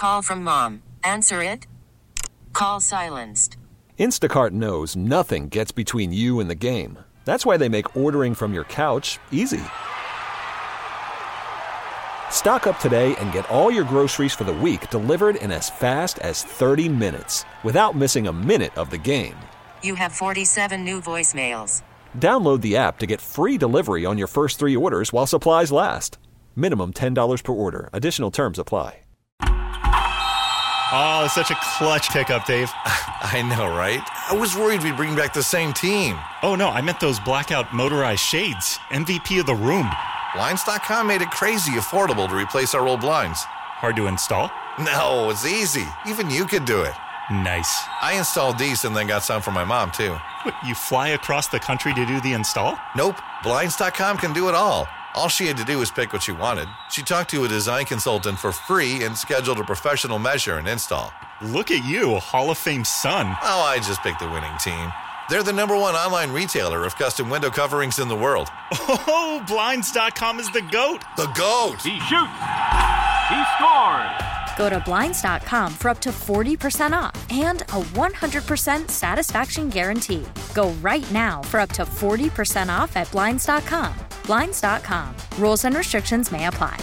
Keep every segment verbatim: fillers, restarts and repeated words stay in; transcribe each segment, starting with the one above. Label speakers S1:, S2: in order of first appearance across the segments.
S1: Call from mom. Answer it. Call silenced.
S2: Instacart knows nothing gets between you and the game. That's why they make ordering from your couch easy. Stock up today and get all your groceries for the week delivered in as fast as thirty minutes without missing a minute of the game.
S1: You have forty-seven new voicemails.
S2: Download the app to get free delivery on your first three orders while supplies last. Minimum ten dollars per order. Additional terms apply.
S3: Oh, such a clutch pickup, Dave.
S4: I know, right? I was worried we'd bring back the same team.
S3: Oh, no, I meant those blackout motorized shades. M V P of the room.
S4: Blinds dot com made it crazy affordable to replace our old blinds.
S3: Hard to install?
S4: No, it's easy. Even you could do it.
S3: Nice.
S4: I installed these and then got some for my mom, too.
S3: What, you fly across the country to do the install?
S4: Nope. Blinds dot com can do it all. All she had to do was pick what she wanted. She talked to a design consultant for free and scheduled a professional measure and install.
S3: Look at you, Hall of Fame son.
S4: Oh, I just picked the winning team. They're the number one online retailer of custom window coverings in the world.
S3: Oh, Blinds dot com is the GOAT.
S4: The GOAT.
S5: He shoots. He scores.
S6: Go to Blinds dot com for up to forty percent off and a one hundred percent satisfaction guarantee. Go right now for up to forty percent off at Blinds dot com. Blinds dot com. Rules and restrictions may apply.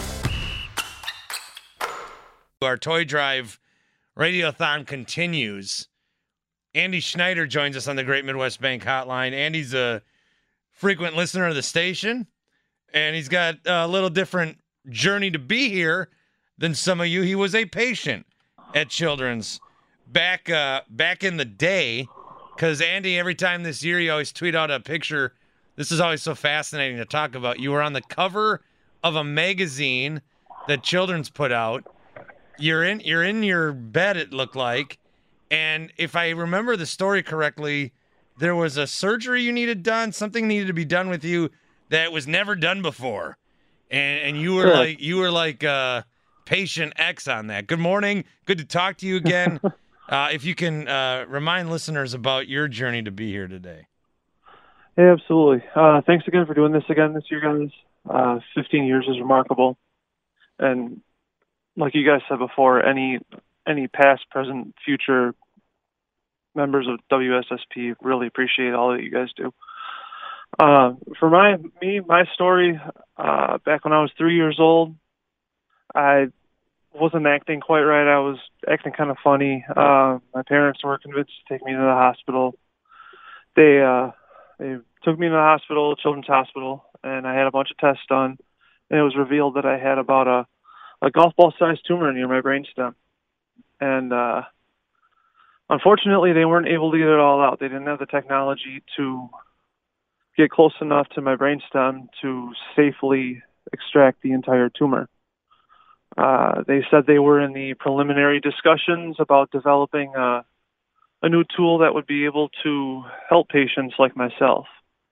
S7: Our Toy Drive Radiothon continues. Andy Schneider joins us on the Great Midwest Bank Hotline. Andy's a frequent listener of the station, and he's got a little different journey to be here than some of you. He was a patient at Children's back uh, back in the day, because Andy, every time this year, you always tweet out a picture. This is always so fascinating to talk about. You were on the cover of a magazine that Children's put out. You're in you're in your bed, it looked like. And if I remember the story correctly, there was a surgery you needed done, something needed to be done with you that was never done before. And and you were
S8: Sure.
S7: like you were like uh, patient X on that. Good morning. Good to talk to you again. uh, if you can uh, remind listeners about your journey to be here today.
S8: Yeah, absolutely. Uh, thanks again for doing this again this year, guys. Uh, fifteen years is remarkable. And like you guys said before, any any past, present, future members of W S S P really appreciate all that you guys do. Uh, for my me, my story, uh, back when I was three years old, I wasn't acting quite right. I was acting kind of funny. Uh, my parents were convinced to take me to the hospital. They uh, they took me to the hospital, Children's Hospital, and I had a bunch of tests done, and it was revealed that I had about a, a golf ball-sized tumor near my brainstem. And uh, unfortunately, they weren't able to get it all out. They didn't have the technology to get close enough to my brainstem to safely extract the entire tumor. Uh, they said they were in the preliminary discussions about developing a, a new tool that would be able to help patients like myself.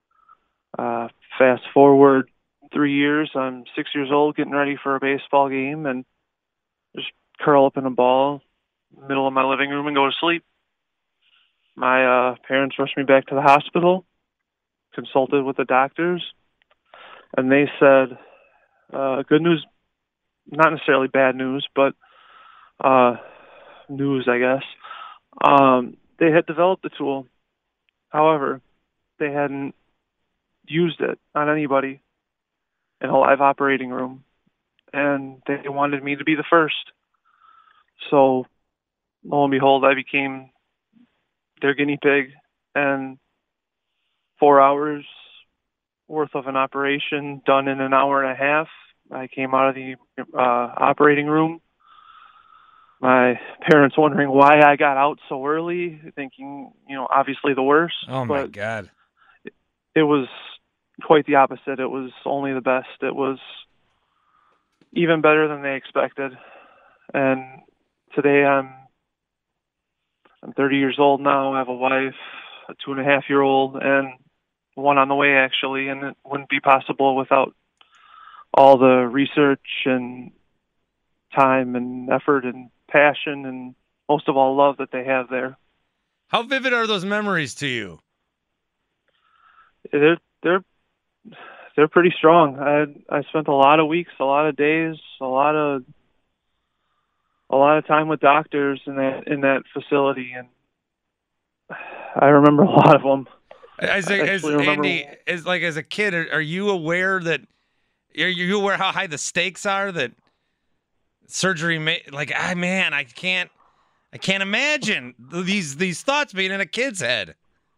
S8: Uh, fast forward three years, I'm six years old, getting ready for a baseball game, and just curl up in a ball, middle of my living room, and go to sleep. My uh, parents rushed me back to the hospital, consulted with the doctors, and they said, uh, good news, not necessarily bad news, but uh, news, I guess. Um, they had developed the tool. However, they hadn't used it on anybody in a live operating room, and they wanted me to be the first. So, lo and behold, I became their guinea pig, and four hours worth of an operation done in an hour and a half. I came out of the uh, operating room. My parents wondering why I got out so early, thinking, you know, obviously the worst.
S7: Oh, my
S8: but
S7: God.
S8: It, it was quite the opposite. It was only the best. It was even better than they expected. And today I'm I'm thirty years old now. I have a wife, a two and a half year old, and one on the way, actually, and it wouldn't be possible without all the research and time and effort and passion and most of all love that they have there.
S7: How vivid are those memories to you?
S8: They're they're they're pretty strong. I I spent a lot of weeks, a lot of days, a lot of a lot of time with doctors in that in that facility, and I remember a lot of them.
S7: As, a, as Andy, as like as a kid, are, are you aware that are you aware how high the stakes are that surgery may like? Ah, man, I can't, I can't imagine these these thoughts being in a kid's head.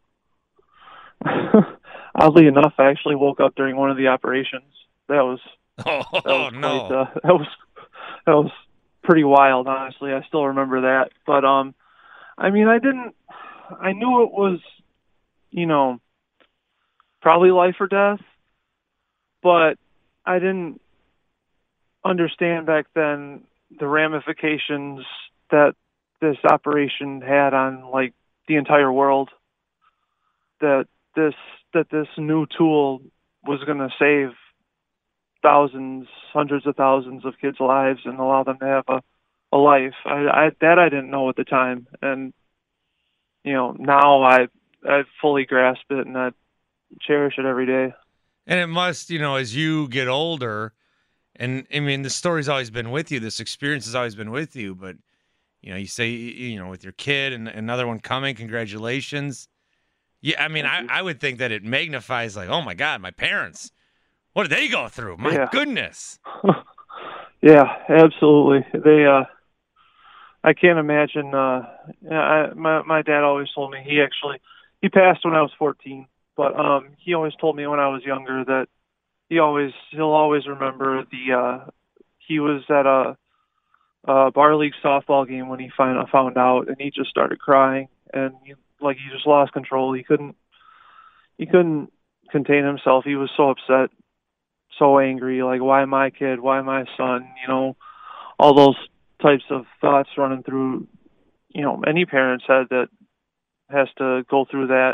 S8: Oddly enough, I actually woke up during one of the operations. That was
S7: oh,
S8: that was
S7: no,
S8: quite, uh, that was that was pretty wild. Honestly, I still remember that. But um, I mean, I didn't. I knew it was, you know, probably life or death, but I didn't understand back then the ramifications that this operation had on like the entire world. That this that this new tool was going to save thousands, hundreds of thousands of kids' lives and allow them to have a, a life. I, I that I didn't know at the time, and you know now I I fully grasp it and I cherish it every day.
S7: And it must, you know, as you get older, and I mean, the story's always been with you, this experience has always been with you, but you know, you say, you know, with your kid and another one coming, congratulations. Yeah, I mean, I, I would think that it magnifies, like, oh my God, my parents, what did they go through? My
S8: yeah.
S7: goodness.
S8: Yeah, absolutely. They, uh, I can't imagine. Uh, I, my my dad always told me he actually he passed when I was fourteen, but um, he always told me when I was younger that he always he'll always remember the uh, he was at a, a bar league softball game when he found found out, and he just started crying, and he, like he just lost control. He couldn't he couldn't contain himself. He was so upset, so angry. Like, why my kid? Why my son? You know, all those types of thoughts running through, you know, any parent's head that has to go through that.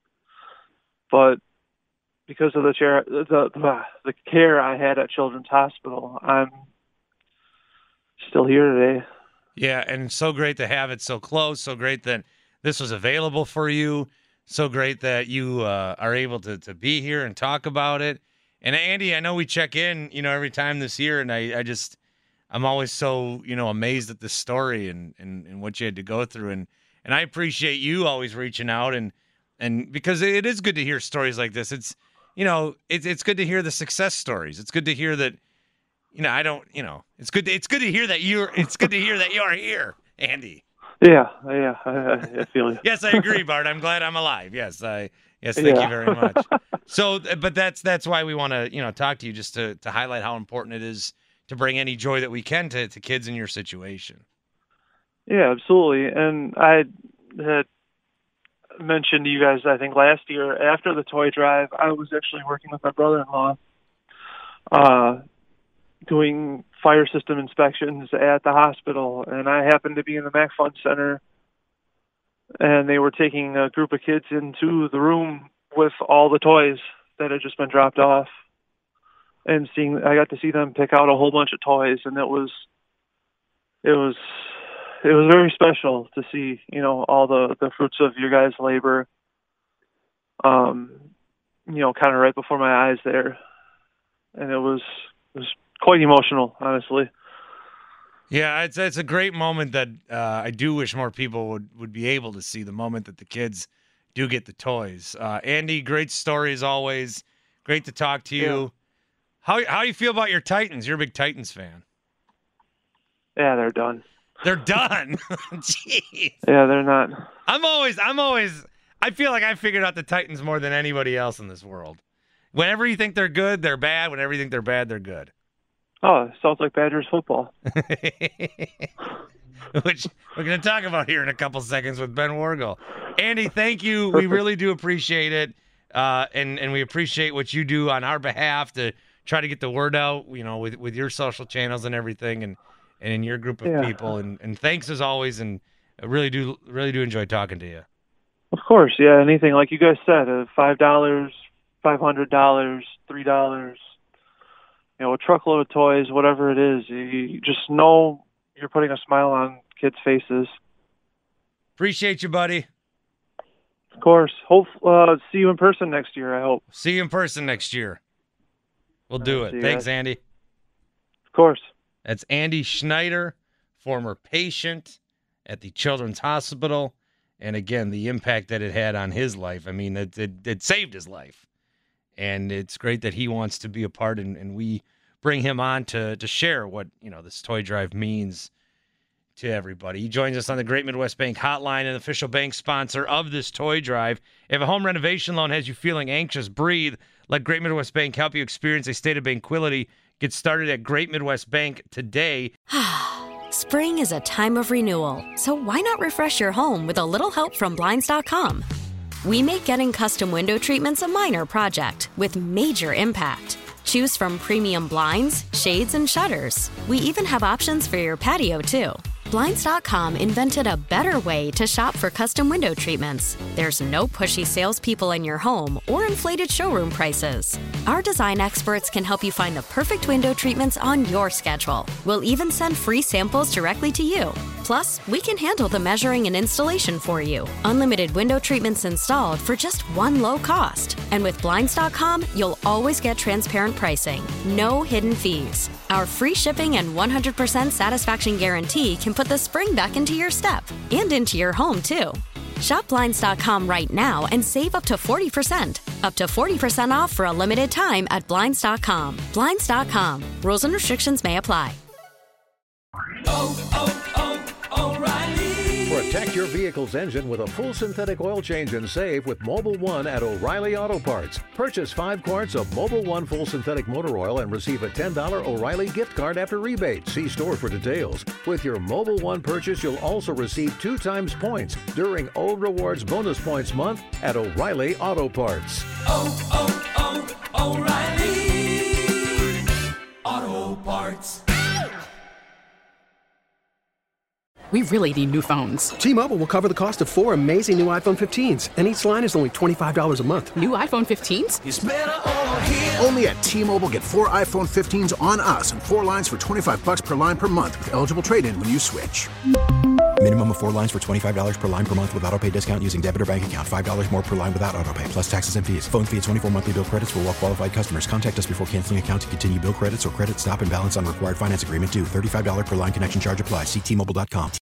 S8: But because of the chair, the the, the care I had at Children's Hospital, I'm still here today.
S7: Yeah, and so great to have it so close. So great that this was available for you. So great that you uh, are able to to be here and talk about it. And Andy, I know we check in, you know, every time this year, and I, I just, I'm always so, you know, amazed at this story and, and, and what you had to go through. And, and I appreciate you always reaching out and, and because it is good to hear stories like this. It's, you know, it's, it's good to hear the success stories. It's good to hear that, you know, I don't, you know, it's good. To, it's good to hear that you're, it's good to hear that you're here, Andy.
S8: Yeah. Yeah. I, I feel you.
S7: Yes, I agree, Bart. I'm glad I'm alive. Yes. I, yes. Thank
S8: yeah.
S7: you very much. So, but that's, that's why we want to, you know, talk to you just to, to highlight how important it is to bring any joy that we can to, to kids in your situation.
S8: Yeah, absolutely. And I had mentioned to you guys, I think last year after the toy drive, I was actually working with my brother-in-law, uh, doing fire system inspections at the hospital. And I happened to be in the Mac Fun Center, and they were taking a group of kids into the room with all the toys that had just been dropped off. And seeing, I got to see them pick out a whole bunch of toys, and it was, it was, it was very special to see, you know, all the, the fruits of your guys' labor, um, you know, kind of right before my eyes there. And it was, it was quite emotional, honestly.
S7: Yeah, it's it's a great moment that uh, I do wish more people would, would be able to see the moment that the kids do get the toys. Uh, Andy, great story as always. Great to talk to you.
S8: Yeah.
S7: How how do you feel about your Titans? You're a big Titans fan.
S8: Yeah, they're done.
S7: They're done. Jeez.
S8: Yeah, they're not.
S7: I'm always I'm always I feel like I figured out the Titans more than anybody else in this world. Whenever you think they're good, they're bad. Whenever you think they're bad, they're good.
S8: Oh, sounds like Badgers football.
S7: Which we're going to talk about here in a couple seconds with Ben Wargel. Andy, thank you. We really do appreciate it. Uh, and, and we appreciate what you do on our behalf to try to get the word out, you know, with, with your social channels and everything and, and in your group of
S8: yeah.
S7: people. And, and thanks as always. And I really do, really do enjoy talking to you.
S8: Of course. Yeah. Anything like you guys said, uh, five dollars, five hundred dollars, three dollars, you know, a truckload of toys, whatever it is, you, you just know you're putting a smile on kids' faces.
S7: Appreciate you, buddy.
S8: Of course. Hope uh, see you in person next year, I hope.
S7: See you in person next year. We'll do it. Thanks, Andy.
S8: Of course.
S7: That's Andy Schneider, former patient at the Children's Hospital. And again, the impact that it had on his life. I mean, it, it, it saved his life. And it's great that he wants to be a part, and, and we bring him on to to share what, you know, this toy drive means to everybody. He joins us on the Great Midwest Bank Hotline, an official bank sponsor of this toy drive. If a home renovation loan has you feeling anxious, breathe. Let Great Midwest Bank help you experience a state of banquility. Get started at Great Midwest Bank today.
S6: Spring is a time of renewal, so why not refresh your home with a little help from Blinds dot com? We make getting custom window treatments a minor project with major impact. Choose from premium blinds, shades, and shutters. We even have options for your patio, too. Blinds dot com invented a better way to shop for custom window treatments. There's no pushy salespeople in your home or inflated showroom prices. Our design experts can help you find the perfect window treatments on your schedule. We'll even send free samples directly to you. Plus, we can handle the measuring and installation for you. Unlimited window treatments installed for just one low cost. And with Blinds dot com, you'll always get transparent pricing. No hidden fees. Our free shipping and one hundred percent satisfaction guarantee can put the spring back into your step and into your home, too. Shop Blinds dot com right now and save up to forty percent. Up to forty percent off for a limited time at Blinds dot com. Blinds dot com. Rules and restrictions may apply.
S9: Oh, oh, oh, O'Reilly.
S10: Protect your vehicle's engine with a full synthetic oil change and save with Mobil one at O'Reilly Auto Parts. Purchase five quarts of Mobil one full synthetic motor oil and receive a ten dollars O'Reilly gift card after rebate. See store for details. With your Mobil one purchase, you'll also receive two times points during O Rewards Bonus Points Month at O'Reilly Auto Parts.
S9: Oh, oh, oh, O'Reilly Auto Parts.
S11: We really need new phones.
S12: T-Mobile will cover the cost of four amazing new iPhone fifteens, and each line is only twenty-five dollars a month.
S11: New iPhone fifteens?
S9: It's better over here.
S13: Only at T-Mobile, get four iPhone fifteens on us and four lines for twenty-five dollars per line per month with eligible trade-in when you switch.
S14: Minimum of four lines for twenty-five dollars per line per month with autopay discount using debit or bank account. five dollars more per line without autopay, plus taxes and fees. Phone fee at twenty-four monthly bill credits for well-qualified customers. Contact us before canceling account to continue bill credits or credit stop and balance on required finance agreement due. thirty-five dollars per line connection charge applies. See T Mobile dot com.